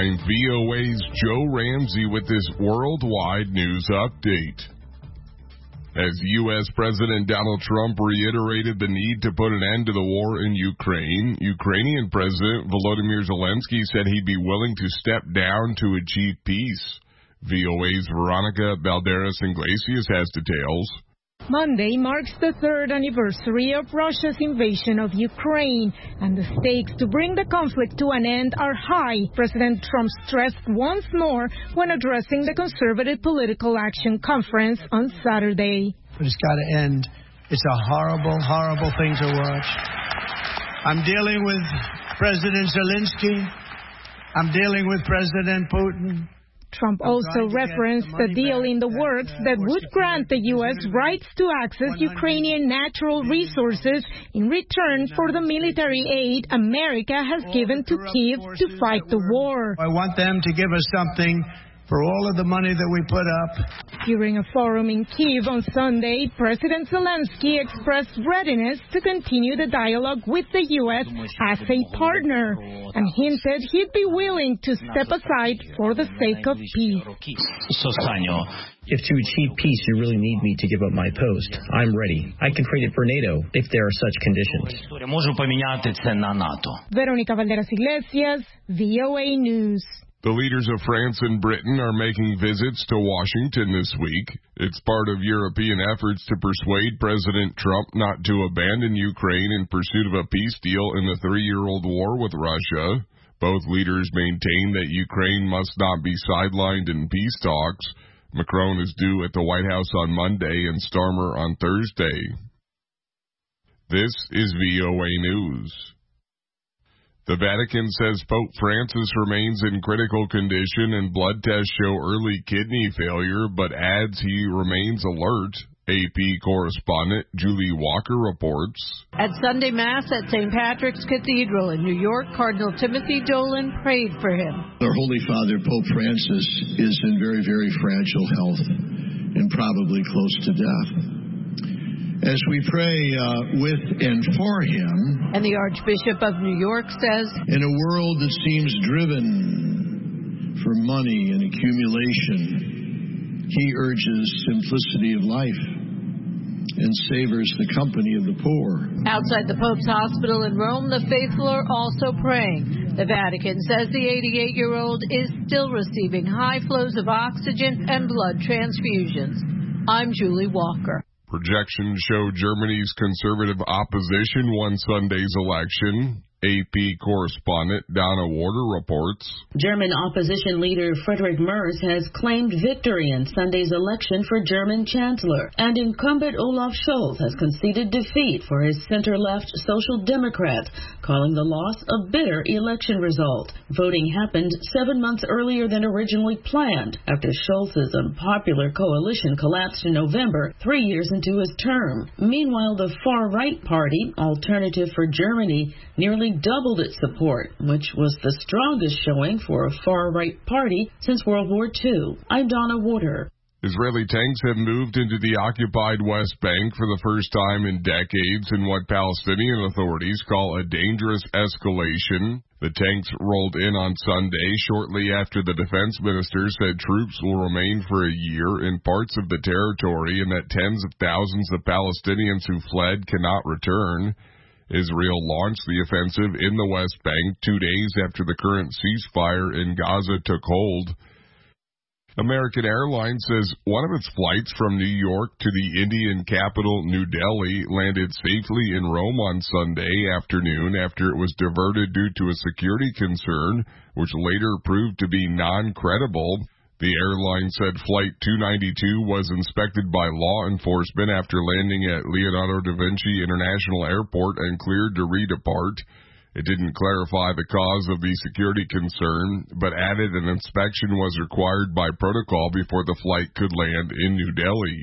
I'm VOA's Joe Ramsey with this worldwide news update. As U.S. President Donald Trump reiterated the need to put an end to the war in Ukraine, Ukrainian President Volodymyr Zelensky said he'd be willing to step down to achieve peace. VOA's Veronica Balderas-Iglesias has details. Monday marks the third anniversary of Russia's invasion of Ukraine, and the stakes to bring the conflict to an end are high, President Trump stressed once more when addressing the Conservative Political Action Conference on Saturday. But it's got to end. It's a horrible, horrible thing to watch. I'm dealing with President Zelensky. I'm dealing with President Putin. Trump also referenced a deal in the works that would grant the U.S. rights to access Ukrainian natural resources in return for the military aid America has given to Kyiv to fight the war. I want them to give us something for all of the money that we put up. During a forum in Kyiv on Sunday, President Zelensky expressed readiness to continue the dialogue with the U.S. as a partner and hinted he'd be willing to step aside for the sake of peace. If to achieve peace you really need me to give up my post, I'm ready. I can trade it for NATO if there are such conditions. Veronica Valderas-Iglesias, VOA News. The leaders of France and Britain are making visits to Washington this week. It's part of European efforts to persuade President Trump not to abandon Ukraine in pursuit of a peace deal in the 3-year-old war with Russia. Both leaders maintain that Ukraine must not be sidelined in peace talks. Macron is due at the White House on Monday and Starmer on Thursday. This is VOA News. The Vatican says Pope Francis remains in critical condition and blood tests show early kidney failure, but adds he remains alert. AP correspondent Julie Walker reports. At Sunday Mass at St. Patrick's Cathedral in New York, Cardinal Timothy Dolan prayed for him. Our Holy Father, Pope Francis, is in very, very fragile health and probably close to death. As we pray with and for him. And the Archbishop of New York says, in a world that seems driven for money and accumulation, he urges simplicity of life and savors the company of the poor. Outside the Pope's hospital in Rome, the faithful are also praying. The Vatican says the 88-year-old is still receiving high flows of oxygen and blood transfusions. I'm Julie Walker. Projections show Germany's conservative opposition won Sunday's election. AP correspondent Donna Warder reports. German opposition leader Friedrich Merz has claimed victory in Sunday's election for German chancellor, and incumbent Olaf Scholz has conceded defeat for his center-left Social Democrats, calling the loss a bitter election result. Voting happened 7 months earlier than originally planned, after Scholz's unpopular coalition collapsed in November, 3 years into his term. Meanwhile, the far-right party, Alternative for Germany, nearly doubled its support, which was the strongest showing for a far-right party since World War II. I'm Donna Warder. Israeli tanks have moved into the occupied West Bank for the first time in decades in what Palestinian authorities call a dangerous escalation. The tanks rolled in on Sunday shortly after the defense minister said troops will remain for a year in parts of the territory and that tens of thousands of Palestinians who fled cannot return. Israel launched the offensive in the West Bank 2 days after the current ceasefire in Gaza took hold. American Airlines says one of its flights from New York to the Indian capital, New Delhi, landed safely in Rome on Sunday afternoon after it was diverted due to a security concern, which later proved to be non-credible. The airline said Flight 292 was inspected by law enforcement after landing at Leonardo da Vinci International Airport and cleared to redepart. It didn't clarify the cause of the security concern, but added an inspection was required by protocol before the flight could land in New Delhi.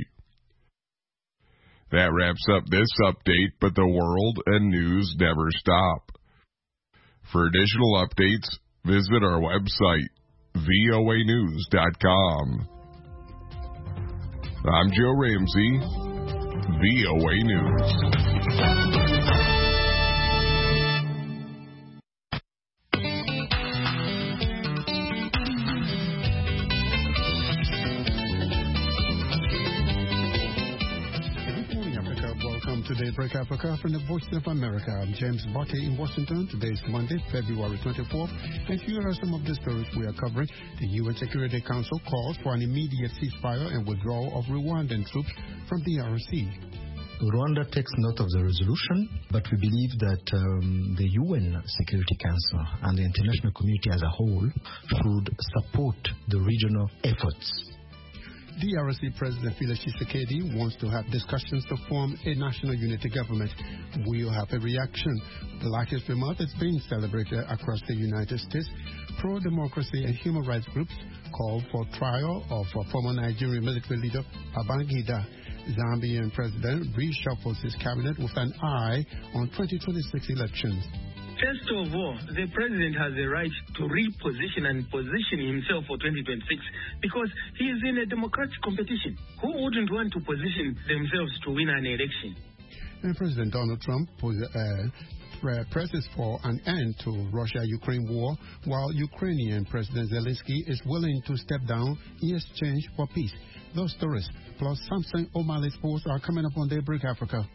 That wraps up this update, but the world and news never stop. For additional updates, visit our website, voanews.com. I'm Joe Ramsey, VOA News. Daybreak Africa from the Voice of America. I'm James Barkley in Washington. Today is Monday, February 24th. And here are some of the stories we are covering. The UN Security Council calls for an immediate ceasefire and withdrawal of Rwandan troops from the DRC. Rwanda takes note of the resolution, but we believe that the UN Security Council and the international community as a whole should support the regional efforts. DRC President Felix Tshisekedi wants to have discussions to form a national unity government. We'll have a reaction. Black History Month is being celebrated across the United States. Pro-democracy and human rights groups call for trial of former Nigerian military leader Babangida. Zambian president reshuffles his cabinet with an eye on 2026 elections. First of all, the president has the right to reposition and position himself for 2026 because he is in a democratic competition. Who wouldn't want to position themselves to win an election? And President Donald Trump presses for an end to Russia-Ukraine war, while Ukrainian President Zelensky is willing to step down in exchange for peace. Those stories, plus Samson O'Malley Sports, are coming up on Daybreak Africa.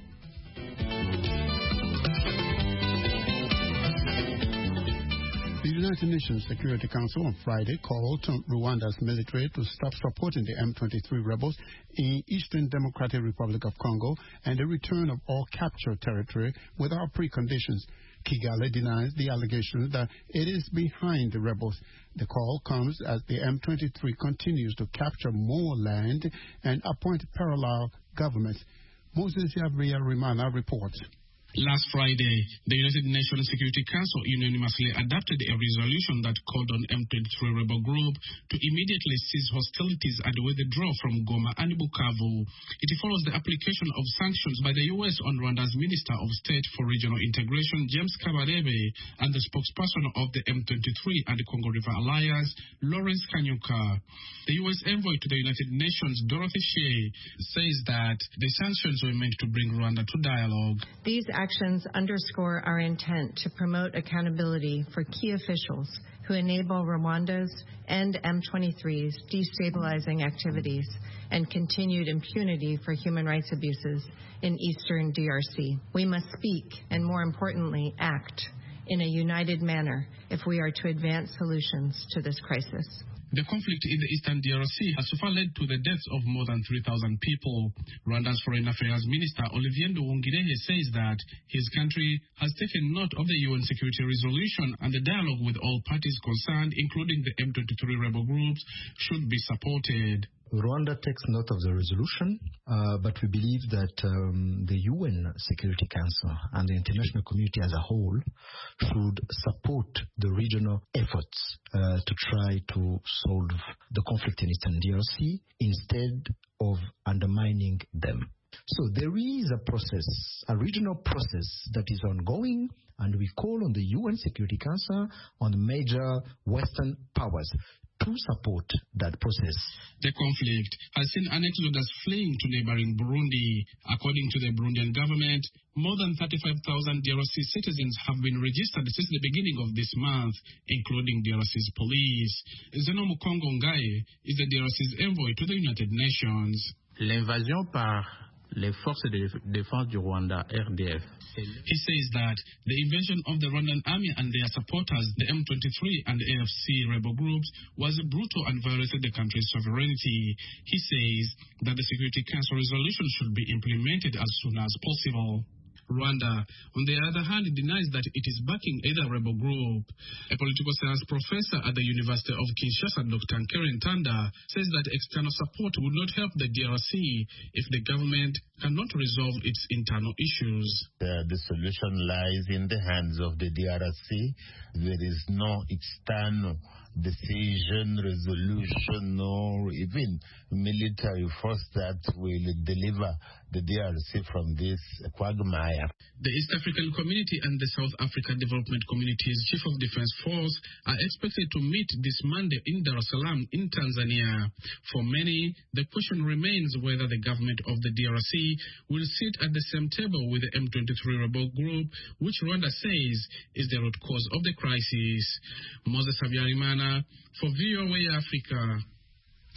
The United Nations Security Council on Friday called on Rwanda's military to stop supporting the M23 rebels in Eastern Democratic Republic of Congo and the return of all captured territory without preconditions. Kigali denies the allegation that it is behind the rebels. The call comes as the M23 continues to capture more land and appoint parallel governments. Moses Yabriya-Rimana reports. Last Friday, the United Nations Security Council unanimously adopted a resolution that called on M23 rebel group to immediately cease hostilities and withdraw from Goma and Bukavu. It follows the application of sanctions by the U.S. on Rwanda's Minister of State for Regional Integration, James Kabarebe, and the spokesperson of the M23 and the Congo River Alliance, Lawrence Kanyuka. The U.S. envoy to the United Nations, Dorothy Shea, says that the sanctions were meant to bring Rwanda to dialogue. These actions underscore our intent to promote accountability for key officials who enable Rwanda's and M23's destabilizing activities and continued impunity for human rights abuses in eastern DRC. We must speak and, more importantly, act in a united manner if we are to advance solutions to this crisis. The conflict in the eastern DRC has so far led to the deaths of more than 3,000 people. Rwanda's Foreign Affairs Minister Olivier Nduhungirehe says that his country has taken note of the UN security resolution and the dialogue with all parties concerned, including the M23 rebel groups, should be supported. Rwanda takes note of the resolution, but we believe that the UN Security Council and the international community as a whole should support the regional efforts to try to solve the conflict in Eastern DRC instead of undermining them. So there is a process, a regional process that is ongoing, and we call on the UN Security Council, on the major Western powers, to support that process. The conflict has seen an exodus fleeing to neighboring Burundi. According to the Burundian government, more than 35,000 DRC citizens have been registered since the beginning of this month, including DRC's police. Zeno Mukongo Ngaye is the DRC's envoy to the United Nations. L'invasion par les forces de défense du Rwanda, RDF. He says that the invasion of the Rwandan army and their supporters, the M23 and the AFC rebel groups, was brutal and violated the country's sovereignty. He says that the Security Council resolution should be implemented as soon as possible. Rwanda, on the other hand, denies that it is backing either rebel group. A political science professor at the University of Kinshasa, Dr. Nkere Ntanda, says that external support would not help the DRC if the government cannot resolve its internal issues. The solution lies in the hands of the DRC. There is no external decision, resolution, or even military force that will deliver the DRC from this quagmire. The East African Community and the South African Development Community's Chief of Defense Force are expected to meet this Monday in Dar es Salaam in Tanzania. For many, the question remains whether the government of the DRC will sit at the same table with the M23 rebel group, which Rwanda says is the root cause of the crisis. Moses Habyarimana for VOA Africa.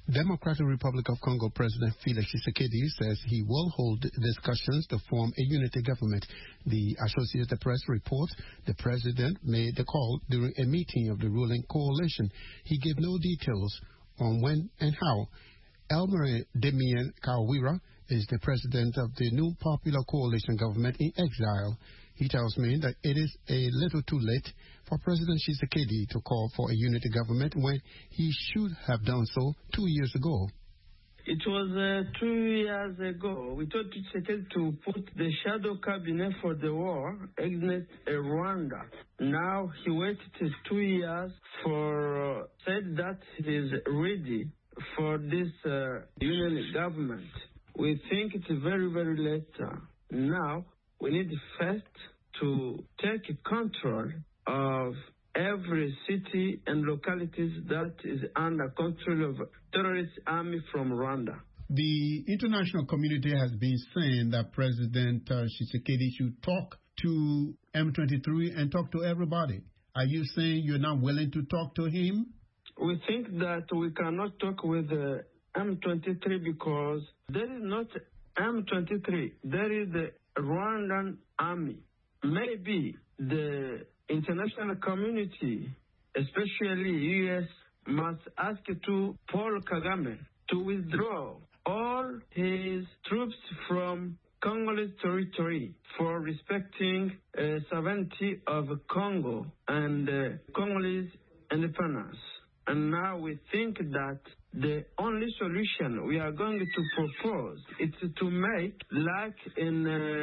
Democratic Republic of Congo President Felix Tshisekedi says he will hold discussions to form a unity government. The Associated Press reports the president made the call during a meeting of the ruling coalition. He gave no details on when and how. Elmer Damien Kawira is the president of the new Popular Coalition government in exile. He tells me that it is a little too late for President Tshisekedi to call for a unity government when he should have done so 2 years ago. It was 2 years ago. We told Tshisekedi to put the shadow cabinet for the war against Rwanda. Now he waited 2 years for said that he is ready for this union government. We think it's very, very late. Now we need first to take control of every city and localities that is under control of terrorist army from Rwanda. The international community has been saying that President Tshisekedi should talk to M23 and talk to everybody. Are you saying you're not willing to talk to him? We think that we cannot talk with M23 because there is not M23. There is the Rwandan army. Maybe the international community, especially U.S., must ask to Paul Kagame to withdraw all his troops from Congolese territory for respecting sovereignty of Congo and Congolese independence. And now we think that the only solution we are going to propose is to make, like in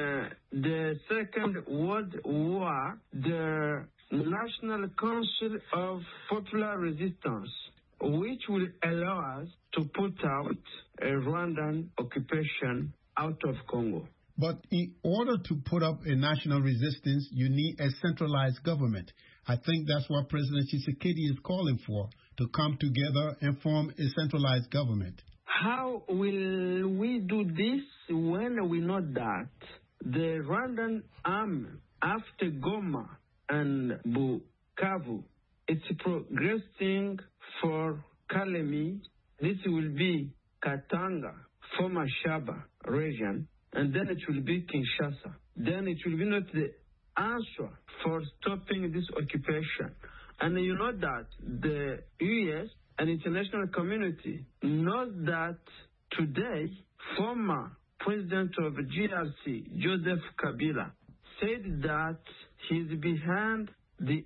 the Second World War, the National Council of Popular Resistance, which will allow us to put out a Rwandan occupation out of Congo. But in order to put up a national resistance, you need a centralized government. I think that's what President Tshisekedi is calling for, to come together and form a centralized government. How will we do this when we know that the Rwandan army, after Goma and Bukavu, it's progressing for Kalemi? This will be Katanga, former Shaba region, and then it will be Kinshasa. Then it will be not the answer for stopping this occupation. And you know that the U.S. and international community knows that today, former president of GRC, Joseph Kabila, said that he's behind the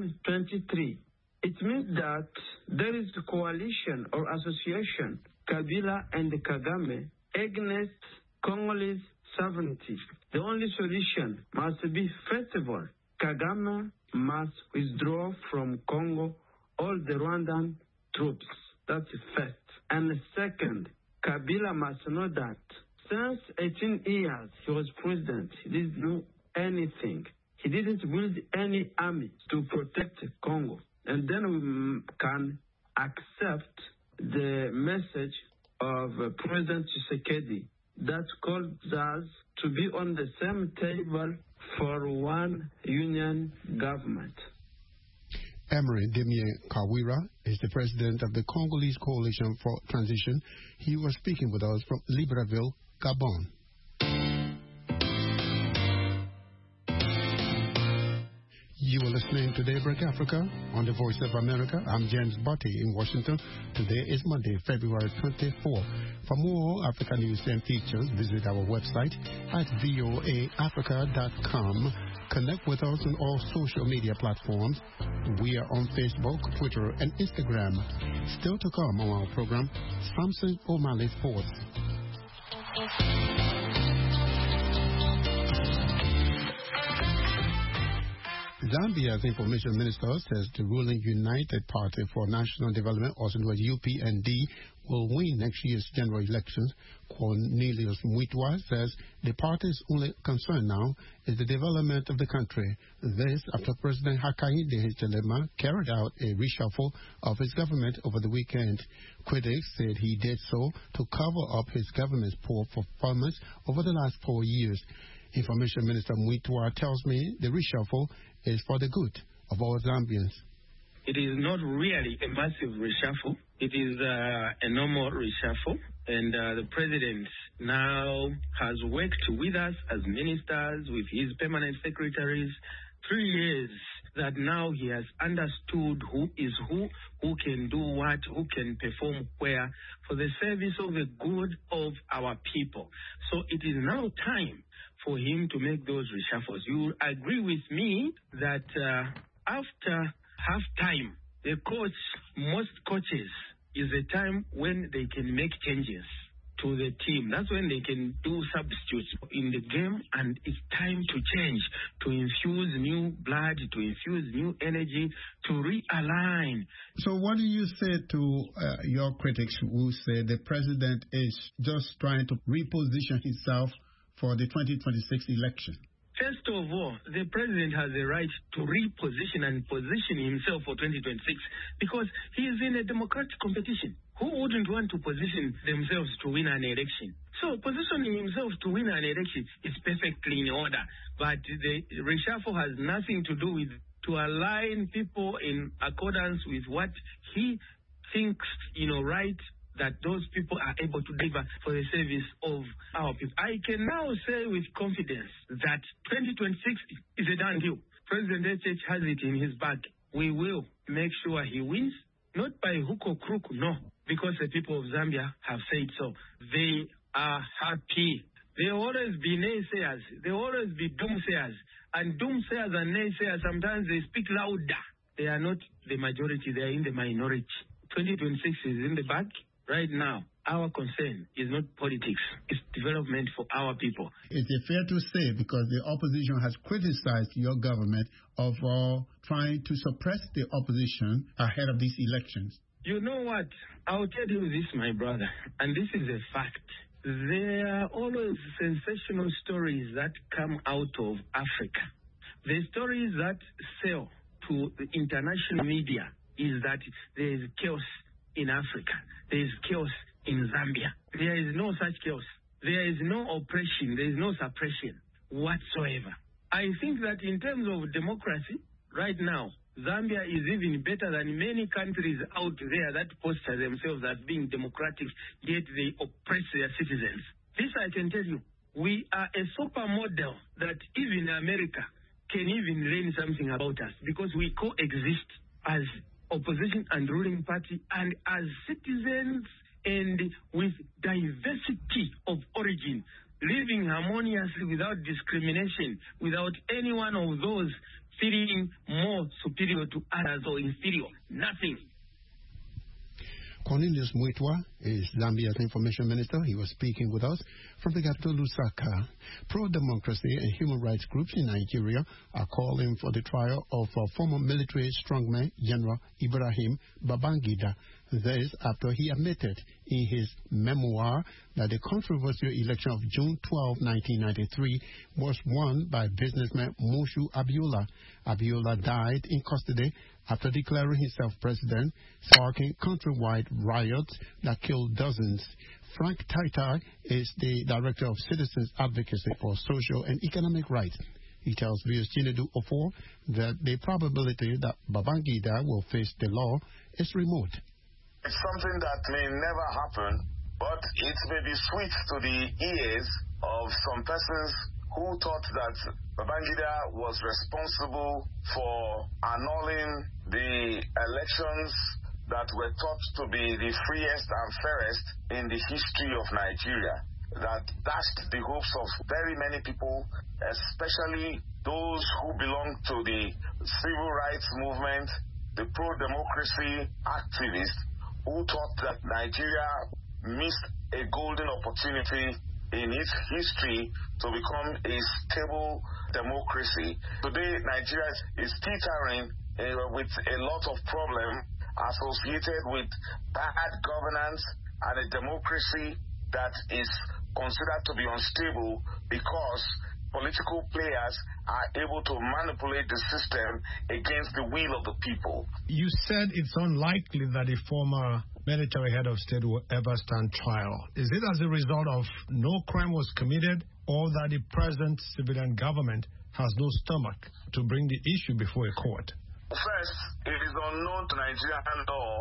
M23. It means that there is a coalition or association, Kabila and Kagame, against Congolese sovereignty. The only solution must be, first of all, Kagame must withdraw from Congo all the Rwandan troops. That's first. And second, Kabila must know that since 18 years he was president, he didn't do anything. He didn't build any army to protect Congo. And then we can accept the message of President Tshisekedi that calls us to be on the same table for one union government. Emery Damien Kawira is the president of the Congolese Coalition for Transition. He was speaking with us from Libreville, Gabon. You are listening to Daybreak Africa on the Voice of America. I'm James Butty in Washington. Today is Monday, February 24. For more African news and features, visit our website at voaafrica.com. Connect with us on all social media platforms. We are on Facebook, Twitter, and Instagram. Still to come on our program, Samson O'Malley Sports. Zambia's information minister says the ruling United Party for National Development, also known as UPND, will win next year's general elections. Cornelius Muitwa says the party's only concern now is the development of the country. This after President Hakainde Hichilema carried out a reshuffle of his government over the weekend. Critics said he did so to cover up his government's poor performance over the last 4 years. Information Minister Muitwa tells me the reshuffle is for the good of all Zambians. It is not really a massive reshuffle. It is a normal reshuffle, and the president now has worked with us as ministers, with his permanent secretaries, 3 years that now he has understood who is who can do what, who can perform where, for the service of the good of our people. So it is now time for him to make those reshuffles. You agree with me that after half-time, most coaches, is a time when they can make changes to the team. That's when they can do substitutes in the game, and it's time to change, to infuse new blood, to infuse new energy, to realign. So what do you say to your critics who say the president is just trying to reposition himself for the 2026 election? First of all, the president has a right to reposition and position himself for 2026 because he is in a democratic competition. Who wouldn't want to position themselves to win an election? So positioning himself to win an election is perfectly in order. But the reshuffle has nothing to do with to align people in accordance with what he thinks, right, that those people are able to deliver for the service of our people. I can now say with confidence that 2026 is a done deal. President HH has it in his bag. We will make sure he wins, not by hook or crook, no, because the people of Zambia have said so. They are happy. There will always be naysayers. There will always be doomsayers. And doomsayers and naysayers, sometimes they speak louder. They are not the majority. They are in the minority. 2026 is in the bag. Right now, our concern is not politics. It's development for our people. Is it fair to say, because the opposition has criticized your government of trying to suppress the opposition ahead of these elections? You know what? I'll tell you this, my brother, and this is a fact. There are always sensational stories that come out of Africa. The stories that sell to the international media is that there is chaos in Africa. There is chaos in Zambia. There is no such chaos. There is no oppression. There is no suppression whatsoever. I think that in terms of democracy, right now, Zambia is even better than many countries out there that posture themselves as being democratic, yet they oppress their citizens. This I can tell you. We are a supermodel that even America can even learn something about us because we coexist as opposition and ruling party and as citizens and with diversity of origin, living harmoniously without discrimination, without any one of those feeling more superior to others or inferior. Nothing. Cornelius Muitwa is Zambia's information minister. He was speaking with us from the capital, Lusaka. Pro-democracy and human rights groups in Nigeria are calling for the trial of former military strongman General Ibrahim Babangida. This after he admitted in his memoir that the controversial election of June 12, 1993 was won by businessman Moshood Abiola. Abiola died in custody after declaring himself president, sparking countrywide riots that killed dozens. Frank Taitai is the director of Citizens Advocacy for Social and Economic Rights. He tells VOA's Chinedu Ofor that the probability that Babangida will face the law is remote. It's something that may never happen, but it may be sweet to the ears of some persons who thought that Babangida was responsible for annulling the elections that were thought to be the freest and fairest in the history of Nigeria, that dashed the hopes of very many people, especially those who belong to the civil rights movement, the pro-democracy activists, who thought that Nigeria missed a golden opportunity in its history to become a stable democracy. Today, Nigeria is teetering with a lot of problems associated with bad governance and a democracy that is considered to be unstable because political players are able to manipulate the system against the will of the people. You said it's unlikely that a former military head of state will ever stand trial. Is it as a result of no crime was committed or that the present civilian government has no stomach to bring the issue before a court? First, it is unknown to Nigerian law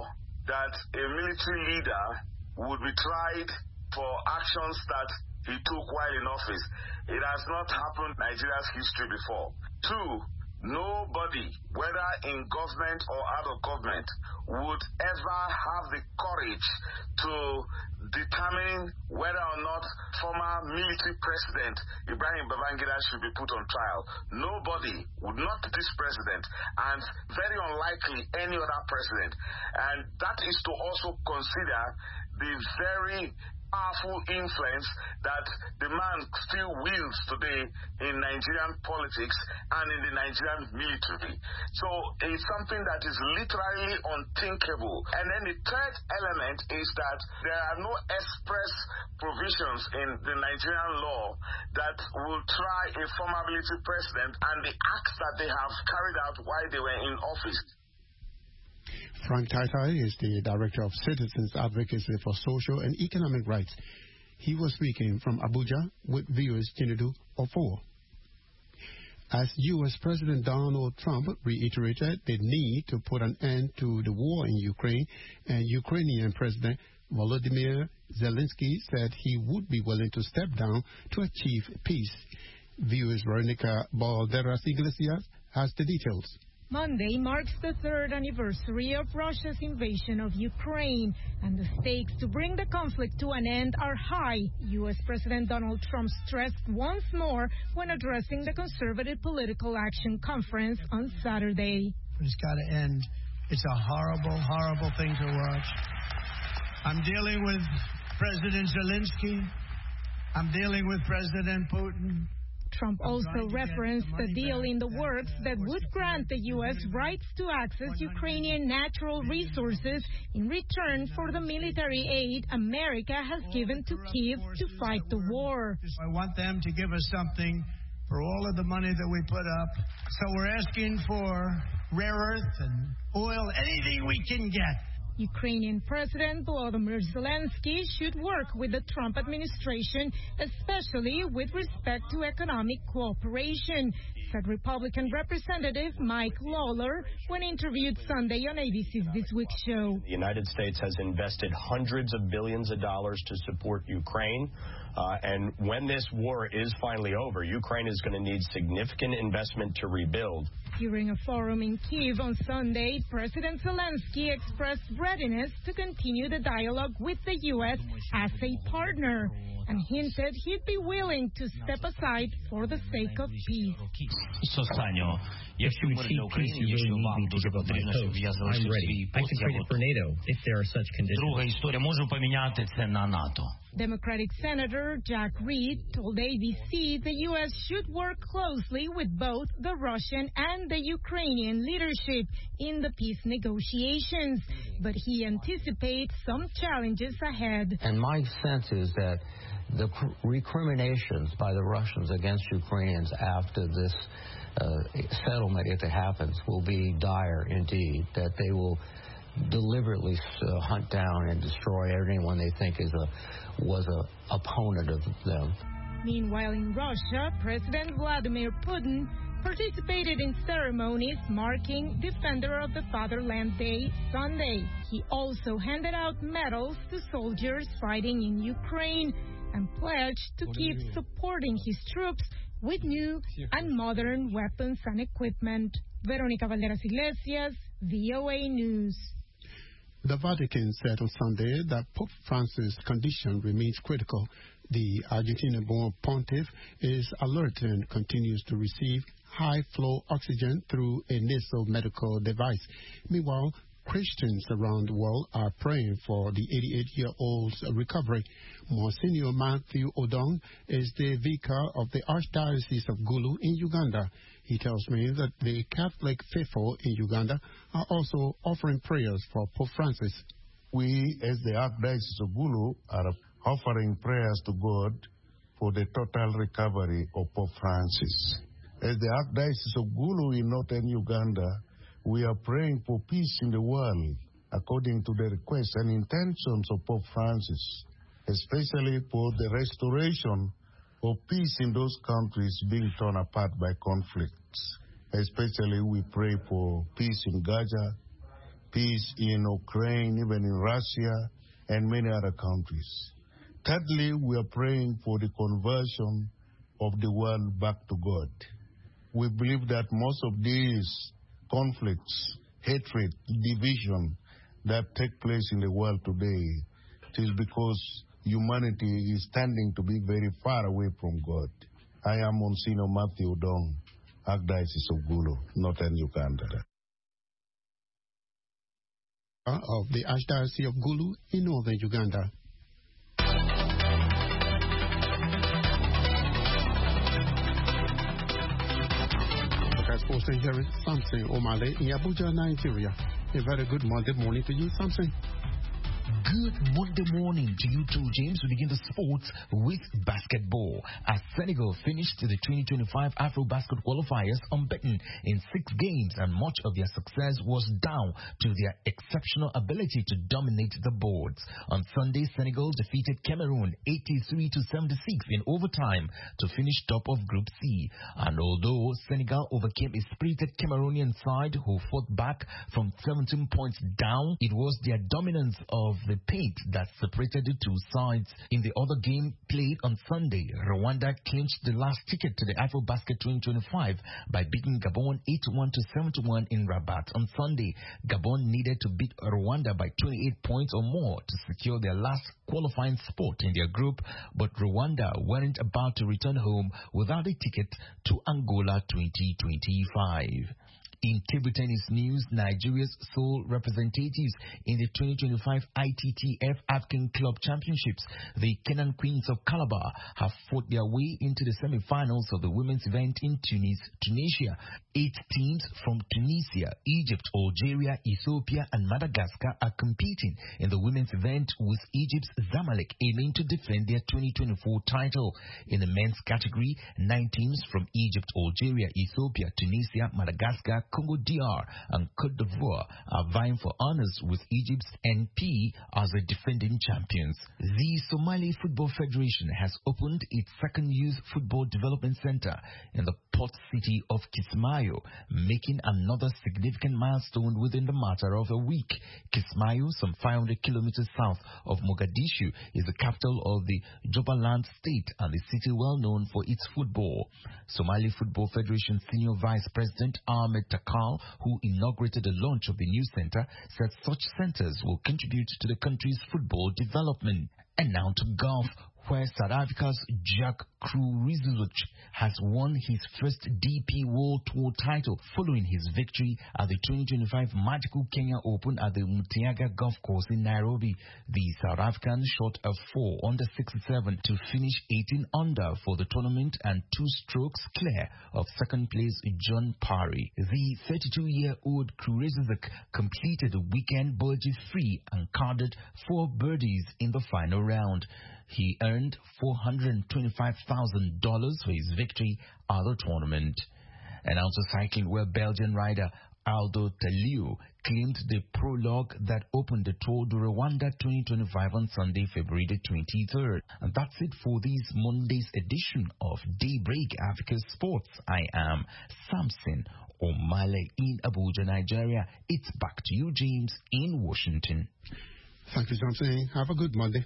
that a military leader would be tried for actions that he took while in office. It has not happened in Nigeria's history before. 2, nobody, whether in government or out of government, would ever have the courage to determine whether or not former military president Ibrahim Babangida should be put on trial. Nobody, would not this president, and very unlikely any other president. And that is to also consider the very powerful influence that the man still wields today in Nigerian politics and in the Nigerian military. So it's something that is literally unthinkable. And then the third element is that there are no express provisions in the Nigerian law that will try a former military president and the acts that they have carried out while they were in office. Frank Taitai is the Director of Citizens Advocacy for Social and Economic Rights. He was speaking from Abuja with viewers Chinedu Ofo. As U.S. President Donald Trump reiterated the need to put an end to the war in Ukraine, and Ukrainian President Volodymyr Zelensky said he would be willing to step down to achieve peace. Viewers Veronica Balderas Iglesias has the details. Monday marks the third anniversary of Russia's invasion of Ukraine, and the stakes to bring the conflict to an end are high. U.S. President Donald Trump stressed once more when addressing the Conservative Political Action Conference on Saturday. It's got to end. It's a horrible, horrible thing to watch. I'm dealing with President Zelensky. I'm dealing with President Putin. Trump also referenced a deal in the works that would grant the U.S. rights to access Ukrainian natural resources in return for the military aid America has given to Kyiv to fight the war. I want them to give us something for all of the money that we put up. So we're asking for rare earth and oil, anything we can get. Ukrainian President Volodymyr Zelensky should work with the Trump administration, especially with respect to economic cooperation, said Republican Representative Mike Lawler when interviewed Sunday on ABC's This Week show. The United States has invested hundreds of billions of dollars to support Ukraine. And when this war is finally over, Ukraine is going to need significant investment to rebuild. During a forum in Kyiv on Sunday, President Zelensky expressed readiness to continue the dialogue with the U.S. as a partner and hinted he'd be willing to step aside for the sake of peace. If to achieve peace, you really need me to give up my post. I'm ready. I can trade it for NATO if there are such conditions. Democratic Senator Jack Reed told ABC the U.S. should work closely with both the Russian and the Ukrainian leadership in the peace negotiations, but he anticipates some challenges ahead. And my sense is that the recriminations by the Russians against Ukrainians after this settlement, if it happens, will be dire indeed, that they will deliberately hunt down and destroy anyone they think was a opponent of them. Meanwhile, in Russia, President Vladimir Putin participated in ceremonies marking Defender of the Fatherland Day Sunday. He also handed out medals to soldiers fighting in Ukraine and pledged to keep supporting his troops with new and modern weapons and equipment. Veronica Valderas Iglesias, VOA News. The Vatican said on Sunday that Pope Francis' condition remains critical. The Argentinian-born pontiff is alert and continues to receive high-flow oxygen through a nasal medical device. Meanwhile, Christians around the world are praying for the 88-year-old's recovery. Monsignor Matthew Odong is the vicar of the Archdiocese of Gulu in Uganda. He tells me that the Catholic faithful in Uganda are also offering prayers for Pope Francis. We, as the Archdiocese of Gulu, are offering prayers to God for the total recovery of Pope Francis. As the Archdiocese of Gulu in northern Uganda, we are praying for peace in the world according to the requests and intentions of Pope Francis, especially for the restoration of peace in those countries being torn apart by conflicts. Especially we pray for peace in Gaza, peace in Ukraine, even in Russia, and many other countries. Thirdly, we are praying for the conversion of the world back to God. We believe that most of these conflicts, hatred, division that take place in the world today, it is because humanity is tending to be very far away from God. I am Monsignor Matthew Dong, Archdiocese of Gulu, Northern Uganda. Of the Archdiocese of Gulu in Northern Uganda. Sports here is Samson Omale in Abuja, Nigeria. A very good Monday morning to you, Samson. Good Monday morning to you too, James. We begin the sports with basketball as Senegal finished the 2025 AfroBasket qualifiers unbeaten in 6 games, and much of their success was down to their exceptional ability to dominate the boards. On Sunday, Senegal defeated Cameroon 83-76 in overtime to finish top of Group C. And although Senegal overcame a spirited Cameroonian side who fought back from 17 points down, it was their dominance of the paint that separated the two sides. In the other game played on Sunday, Rwanda clinched the last ticket to the AfroBasket 2025 by beating Gabon 81-71 in Rabat. On Sunday, Gabon needed to beat Rwanda by 28 points or more to secure their last qualifying spot in their group, but Rwanda weren't about to return home without a ticket to Angola 2025. In table tennis news, Nigeria's sole representatives in the 2025 ITTF African Club Championships, the Kenan Queens of Calabar, have fought their way into the semi-finals of the women's event in Tunisia. 8 teams from Tunisia, Egypt, Algeria, Ethiopia, and Madagascar are competing in the women's event, with Egypt's Zamalek aiming to defend their 2024 title. In the men's category, 9 teams from Egypt, Algeria, Ethiopia, Tunisia, Madagascar, Congo DR, and Côte d'Ivoire are vying for honors, with Egypt's NP as the defending champions. The Somali Football Federation has opened its second youth football development center in the port city of Kismayo, making another significant milestone within the matter of a week. Kismayo, some 500 kilometers south of Mogadishu, is the capital of the Jubaland state and the city well known for its football. Somali Football Federation Senior Vice President Ahmed Takal, who inaugurated the launch of the new center, said such centers will contribute to the country's football development. And now to golf, where South Africa's Jack Kruijswijk has won his first DP World Tour title following his victory at the 2025 Magical Kenya Open at the Mutiaga Golf Course in Nairobi. The South African shot a 4 under 67 to finish 18 under for the tournament and 2 strokes clear of second place John Parry. The 32-year-old Kruijswijk completed the weekend birdie-free and carded 4 birdies in the final round. He earned $425,000 for his victory at the tournament. And also cycling, where Belgian rider Aldo Talio claimed the prologue that opened the Tour de Rwanda 2025 on Sunday, February the 23rd. And that's it for this Monday's edition of Daybreak Africa Sports. I am Samson Omale in Abuja, Nigeria. It's back to you, James, in Washington. Thank you, Samson. Have a good Monday.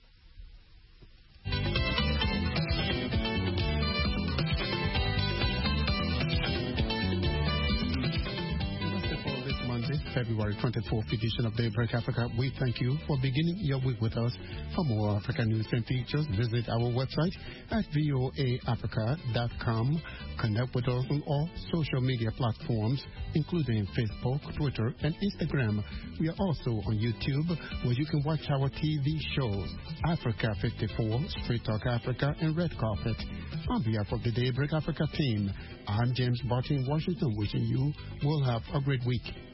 February 24th edition of Daybreak Africa. We thank you for beginning your week with us. For more African news and features, visit our website at voaafrica.com. Connect with us on all social media platforms, including Facebook, Twitter, and Instagram. We are also on YouTube, where you can watch our TV shows, Africa 54, Straight Talk Africa, and Red Carpet. On behalf of the Daybreak Africa team, I'm James Barton in Washington, wishing you will have a great week.